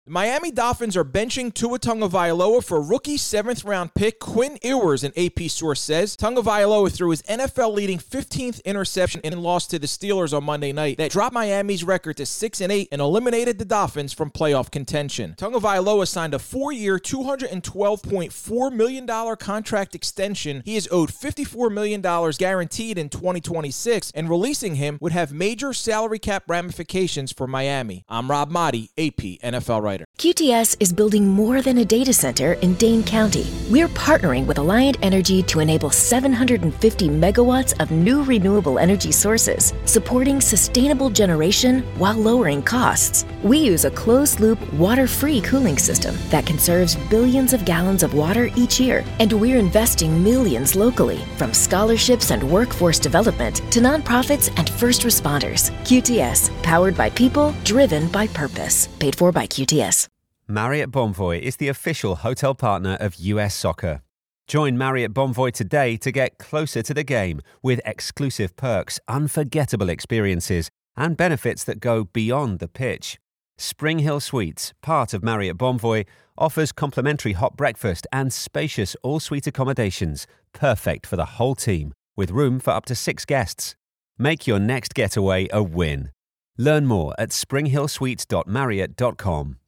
The Miami Dolphins are benching Tua Tagovailoa for rookie 7th-round pick Quinn Ewers, an AP source says. Tagovailoa threw his NFL-leading 15th interception in a loss to the Steelers on Monday night that dropped Miami's record to 6-8 and eliminated the Dolphins from playoff contention. Tagovailoa signed a 4-year, $212.4 million contract extension. He is owed $54 million guaranteed in 2026, and releasing him would have major salary cap ramifications for Miami. I'm Rob Motti, AP NFL writer. QTS is building more than a data center in Dane County. We're partnering with Alliant Energy to enable 750 megawatts of new renewable energy sources, supporting sustainable generation while lowering costs. We use a closed-loop, water-free cooling system that conserves billions of gallons of water each year, and we're investing millions locally, from scholarships and workforce development to nonprofits and first responders. QTS, powered by people, driven by purpose. Paid for by QTS. Marriott Bonvoy is the official hotel partner of US Soccer. Join Marriott Bonvoy today to get closer to the game with exclusive perks, unforgettable experiences, and benefits that go beyond the pitch. Spring Hill Suites, part of Marriott Bonvoy, offers complimentary hot breakfast and spacious all-suite accommodations, perfect for the whole team, with room for up to 6 guests. Make your next getaway a win. Learn more at springhillsuites.marriott.com.